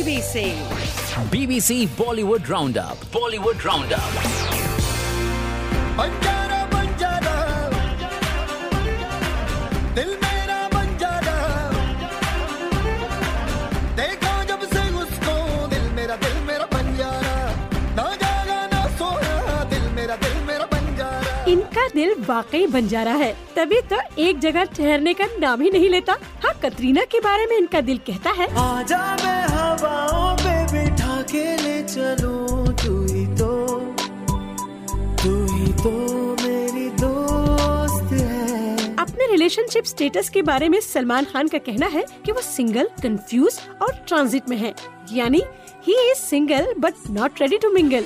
BBC Bollywood Roundup. Banjara Banjara दिल मेरा बंजारा देखा जब से उसको दिल मेरा बंजारा ना जागा ना सोया दिल मेरा बंजारा। इनका दिल वाकई बंजारा है, तभी तो एक जगह ठहरने का नाम ही नहीं लेता। हाँ, कटरीना के बारे में इनका दिल कहता है, आजा मैं हवाओं पे बिठा के ले चलूं, तू ही तो मेरी दोस्त है। अपने रिलेशनशिप स्टेटस के बारे में सलमान खान का कहना है कि वो सिंगल, कंफ्यूज और ट्रांजिट में है, यानी he is single but not ready to mingle.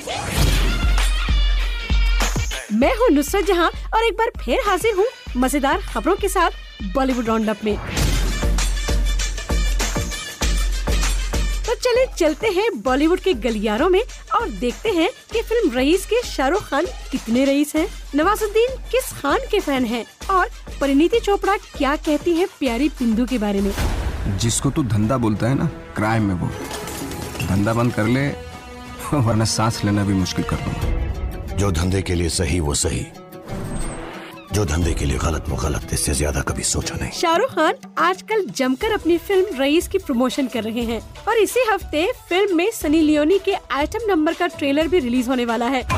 मैं हूँ नुसरत जहां और एक बार फिर हाजिर हूँ मजेदार खबरों के साथ बॉलीवुड राउंडअप में। तो चले चलते हैं बॉलीवुड के गलियारों में और देखते हैं कि फिल्म रईस के शाहरुख खान कितने रईस हैं, नवाजुद्दीन किस खान के फैन हैं और परिणीति चोपड़ा क्या कहती है प्यारी बिंदु के बारे में। जिसको तू धंधा बोलता है ना, क्राइम में वो धंधा बंद कर ले वरना सांस लेना भी मुश्किल कर दूंगा। जो धंधे के लिए सही वो सही, जो धंधे के लिए गलत वो गलत, इससे ज्यादा कभी सोचा नहीं। शाहरुख खान आजकल जमकर अपनी फिल्म रईस की प्रमोशन कर रहे हैं और इसी हफ्ते फिल्म में सनी लियोनी के आइटम नंबर का ट्रेलर भी रिलीज होने वाला है।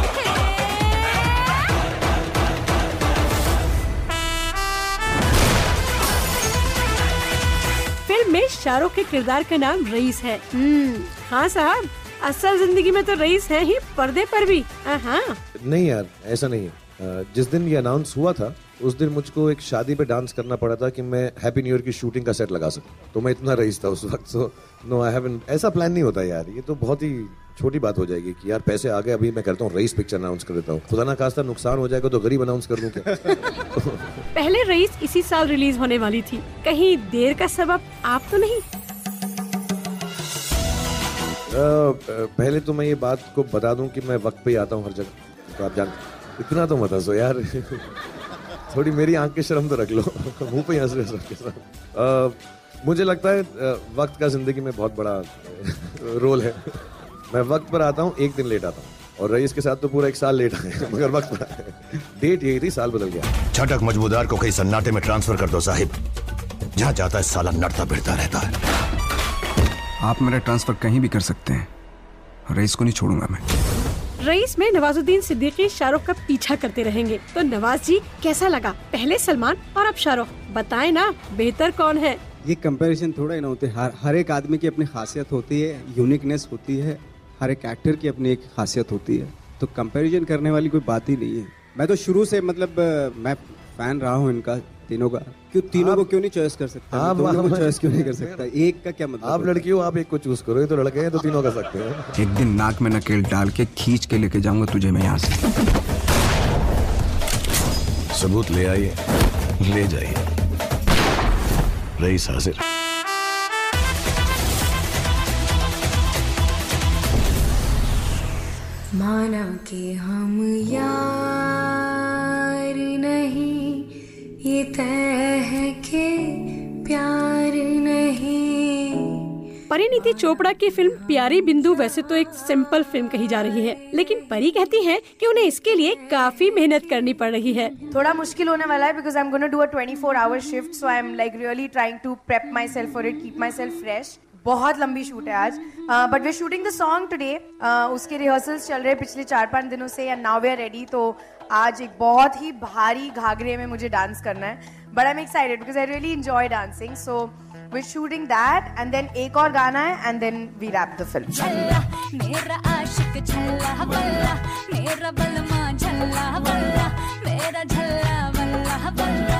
फिल्म में शाहरुख के किरदार का नाम रईस है। हाँ साहब, असल जिंदगी में तो रईस है ही, पर्दे पर भी। हाँ नहीं यार, ऐसा नहीं है। जिस दिन ये अनाउंस हुआ था उस दिन मुझको एक शादी पे डांस करना पड़ा था कि मैं हैप्पी न्यू ईयर की शूटिंग का सेट लगा सकूं, तो मैं इतना रईस था उस वक्त। सो नो, आई हैवंट, ऐसा प्लान नहीं होता यार, ये तो बहुत ही छोटी बात हो जाएगी कि यार पैसे आ गए, अभी मैं करता हूँ रईस पिक्चर अनाउंस कर देता हूँ, खुदा ना खास्ता नुकसान हो जाएगा तो गरीब अनाउंस कर दूं क्या। पहले रईस इसी साल रिलीज होने वाली थी, कहीं देर का सबब आप तो नहीं? पहले तो मैं ये बात को बता दूं कि मैं वक्त पे ही आता हूँ हर जगह, तो आप जानते, इतना तो मत हंसो यार। थोड़ी मेरी आंख की शर्म तो रख लो। मुंह पे हंस रहे के साथ। मुझे लगता है वक्त का जिंदगी में बहुत बड़ा रोल है। मैं वक्त पर आता हूँ, एक दिन लेट आता हूँ, और रईस के साथ तो पूरा एक साल लेट आए, मगर वक्त पर आए। डेट यही थी, साल बदल गया। छटक मजबूदार को कहीं सन्नाटे में ट्रांसफर कर दो साहिब, जहाँ जाता है साला नड़ता भिड़ता रहता है। आप मेरा ट्रांसफर कहीं भी कर सकते हैं, रईस को नहीं छोड़ूंगा मैं। रईस में नवाजुद्दीन सिद्दीकी शाहरुख का पीछा करते रहेंगे, तो नवाज जी कैसा लगा? पहले सलमान और अब शाहरुख, बताएं ना बेहतर कौन है? ये कंपैरिजन थोड़ा ही ना होते, हर एक आदमी की अपनी खासियत होती है, यूनिकनेस होती है, हर एक एक्टर की अपनी एक खासियत होती है, तो कंपैरिजन करने वाली कोई बात ही नहीं है। मैं तो शुरू से मतलब मैं फैन रहा हूँ इनका तीनों का। क्यों तीनों को क्यों नहीं चॉइस कर सकता? आप दोनों को चॉइस क्यों नहीं कर सकता? एक का क्या मतलब? आप लड़की हो, आप एक को चूज करो, ये तो लड़के हैं तो तीनों कर सकते हैं। एक दिन नाक में नकेल डाल के खींच के लेके जाऊंगा तुझे मैं यहाँ से। सबूत ले आइए, ले जाइए, रईस हाजिर। माना कि हम यार नहीं, ये तय है कि प्यार नहीं। परिणीति चोपड़ा की फिल्म प्यारी बिंदु वैसे तो एक सिंपल फिल्म कही जा रही है, लेकिन परी कहती है कि उन्हें इसके लिए काफी मेहनत करनी पड़ रही है। थोड़ा मुश्किल होने वाला है because I am gonna do a 24-hour shift, so I am like really trying to prep myself for it, keep myself fresh. बहुत लंबी शूट है आज, but we are shooting the song today. उसके rehearsals चल रहे हैं पिछले 4-5 दिनों से, and now we are ready. तो आज एक बहुत ही भारी घाघरे में मुझे डांस करना है, but I am excited because I really enjoy dancing. So we are shooting that, and then एक और गाना है, and then we wrap the film. मेरा आशिक झल्ला बल्ला, मेरा बलमा झल्ला बल्ला, मेरा झल्ला बल्ला बल्ला।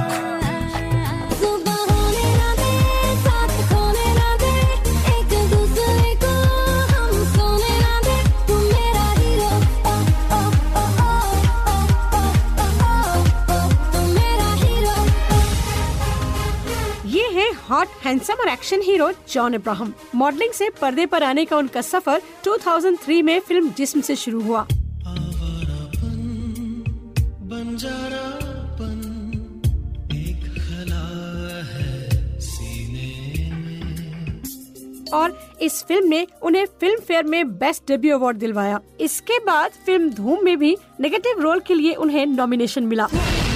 हॉट, हैंडसम और action hero John Abraham. Modelling से पर्दे पर आने का उनका सफर 2003 में फिल्म जिस्म से शुरू हुआ। और इस फिल्म ने उन्हें फिल्म फेयर में बेस्ट डेब्यू अवार्ड दिलवाया। इसके बाद फिल्म धूम में भी नेगेटिव रोल के लिए उन्हें नॉमिनेशन मिला।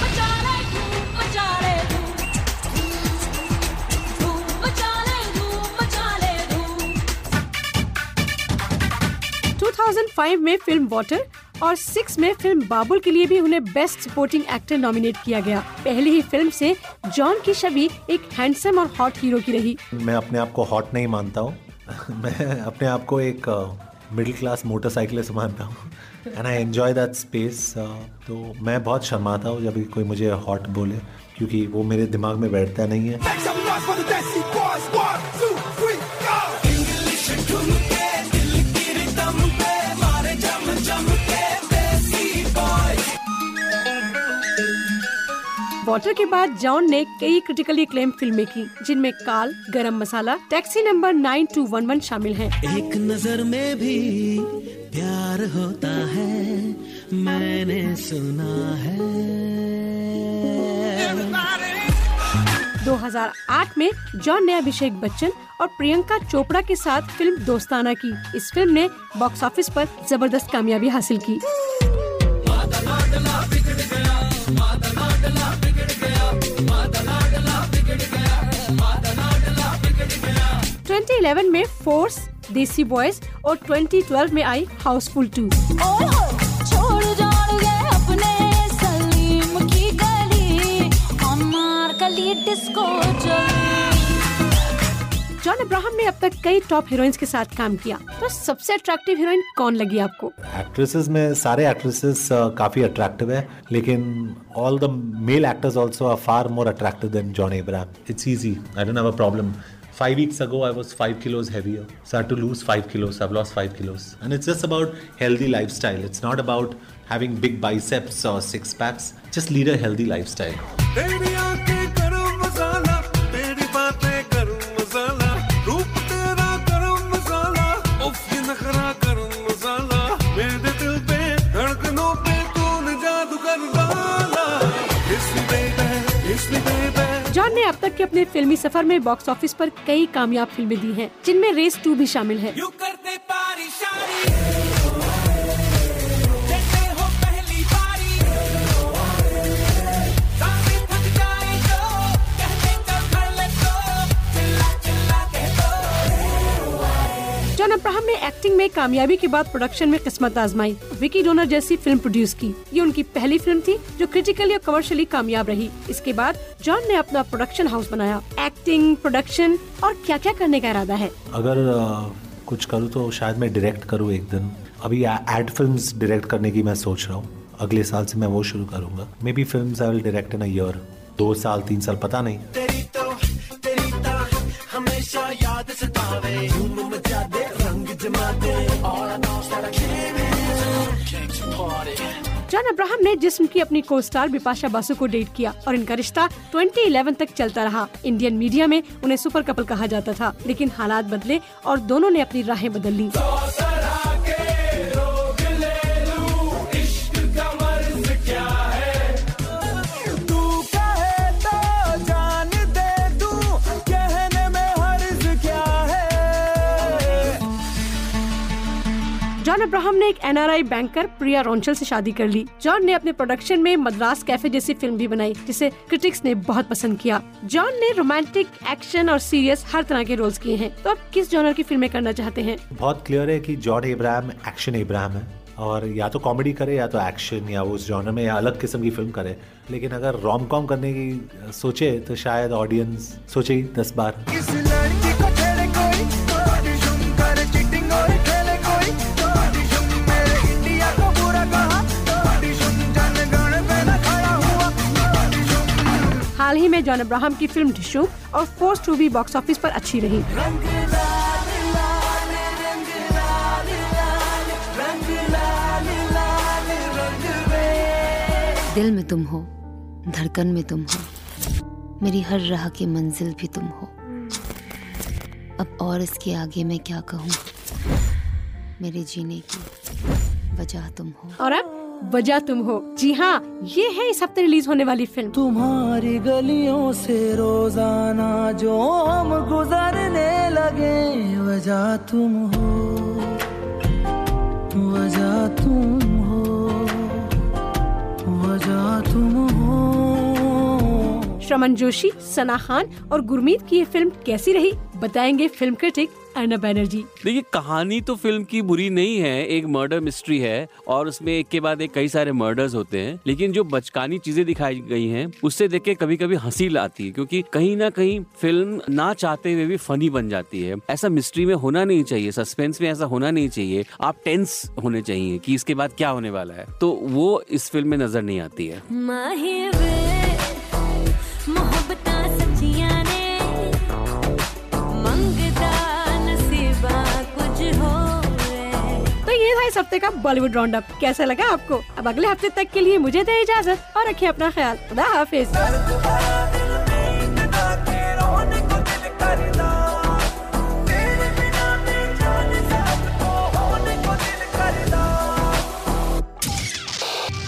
2005 में फिल्म वाटर और 6 में फिल्म बाबुल के लिए भी उन्हें बेस्ट सपोर्टिंग एक्टर नॉमिनेट किया गया। पहली ही फिल्म से जॉन की छवि एक हैंडसम और हॉट हीरो की रही। मैं अपने आप को हॉट नहीं मानता हूँ मैं अपने आप को एक मिडिल क्लास मोटरसाइकिलिस्ट मानता हूँ and I enjoy that space. तो मैं बहुत शर्माता हूँ जब कोई मुझे हॉट बोले, क्योंकि वो मेरे दिमाग में बैठता नहीं है। 'वाटर' के बाद जॉन ने कई क्रिटिकली एक्लेम फिल्में की, जिनमें काल, गरम मसाला, टैक्सी नंबर 9211 शामिल हैं। एक नजर में भी प्यार होता है, मैंने सुना है। 2008 में जॉन ने अभिषेक बच्चन और प्रियंका चोपड़ा के साथ फिल्म दोस्ताना की। इस फिल्म ने बॉक्स ऑफिस पर जबरदस्त कामयाबी हासिल की। 2011 में फोर्स, देसी बॉयज और 2012 में आई हाउसफुल 2। छोड़ जाओगे अपने सलीम की गली, अनारकली डिस्को जॉन अब्राहम ने अब तक कई टॉप हीरोइंस के साथ काम किया, तो सबसे अट्रैक्टिव हीरोइन कौन लगी आपको? एक्ट्रेसेस में सारे एक्ट्रेसेस काफी अट्रैक्टिव है, लेकिन all the male actors also are far more attractive than John Abraham. It's easy, I don't have a problem. 5 weeks ago, I was 5 kilos heavier. So I had to lose 5 kilos. I've lost 5 kilos. And it's just about healthy lifestyle. It's not about having big biceps or 6 packs. Just lead a healthy lifestyle. तेरी आंखें गरम मसाला, तेरी बातें गरम मसाला, रूप तेरा गरम मसाला, उफ ये नखरा गरम मसाला, मेरे दिल पे धड़कनों पे तूने जादू कर डाला। Kiss me baby. जॉन ने अब तक के अपने फिल्मी सफर में बॉक्स ऑफिस पर कई कामयाब फिल्में दी हैं, जिनमें रेस 2 भी शामिल है। जॉन अब्राहम ने एक्टिंग में कामयाबी के बाद प्रोडक्शन में किस्मत आजमाई, विकी डोनर जैसी फिल्म प्रोड्यूस की। ये उनकी पहली फिल्म थी जो क्रिटिकली और कमर्शियली कामयाब रही। इसके बाद जॉन ने अपना प्रोडक्शन हाउस बनाया। एक्टिंग, प्रोडक्शन और क्या क्या करने का इरादा है? अगर कुछ करूँ तो शायद मैं डायरेक्ट करूँ एक दिन। अभी एड फिल्म्स डायरेक्ट करने की मैं सोच रहा हूँ। अगले साल से मैं वो शुरू करूँगा। Maybe films I will direct in a year, 2 साल 3 साल, पता नहीं। हमेशा याद सतावे, मचा दे, रंग जमा दे, जॉन अब्राहम ने जिस्म की अपनी को स्टार बिपाशा बासु को डेट किया और इनका रिश्ता 2011 तक चलता रहा। इंडियन मीडिया में उन्हें सुपर कपल कहा जाता था, लेकिन हालात बदले और दोनों ने अपनी राहें बदल ली। जॉन अब्राहम ने एक NRI बैंकर प्रिया रोंचल से शादी कर ली। जॉन ने अपने प्रोडक्शन में मद्रास कैफे जैसी फिल्म भी बनाई, जिसे क्रिटिक्स ने बहुत पसंद किया। जॉन ने रोमांटिक, एक्शन और सीरियस हर तरह के रोल्स किए हैं। तो अब किस जॉनर की फिल्में करना चाहते हैं? बहुत क्लियर है कि जॉन अब्राहम एक्शन अब्राहम है, और या तो कॉमेडी करे या तो एक्शन, या वो उस जॉनर में या अलग किस्म की फिल्म करे। लेकिन अगर रोम कॉम करने की सोचे तो शायद ऑडियंस सोचे ही 10 बार। हाल ही में जॉन अब्राहम की फिल्म डिशूम और फोर्स 2 भी बॉक्स ऑफिस पर अच्छी रही। दिल में तुम हो, धड़कन में तुम हो, मेरी हर राह की मंजिल भी तुम हो। अब और इसके आगे मैं क्या कहूँ, मेरे जीने की वजह तुम हो। और अब वजह तुम हो। जी हाँ, ये है इस हफ्ते रिलीज होने वाली फिल्म। तुम्हारी गलियों से रोजाना जो हम गुजरने लगे, वजह तुम हो, वजह तुम हो, वजह तुम हो। श्रमन जोशी, सना खान और गुरमीत की ये फिल्म कैसी रही, बताएंगे फिल्म क्रिटिक अर्नब बैनर्जी। देखिए, कहानी तो फिल्म की बुरी नहीं है, एक मर्डर मिस्ट्री है और उसमें एक के बाद एक कई सारे मर्डर्स होते हैं, लेकिन जो बचकानी चीजें दिखाई गई हैं उससे देख के कभी कभी हंसी आती है, क्योंकि कहीं ना कहीं फिल्म ना चाहते हुए भी फनी बन जाती है। ऐसा मिस्ट्री में होना नहीं चाहिए, सस्पेंस में ऐसा होना नहीं चाहिए। आप टेंस होने चाहिए कि इसके बाद क्या होने वाला है, तो वो इस फिल्म में नजर नहीं आती है। तो ये था इस हफ्ते का बॉलीवुड राउंड अप। कैसा लगा आपको? अब अगले हफ्ते तक के लिए मुझे दे इजाजत और रखिए अपना ख्याल। खुदा हाफिज।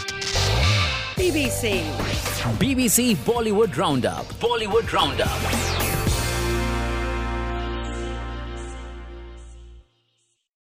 BBC Bollywood Roundup.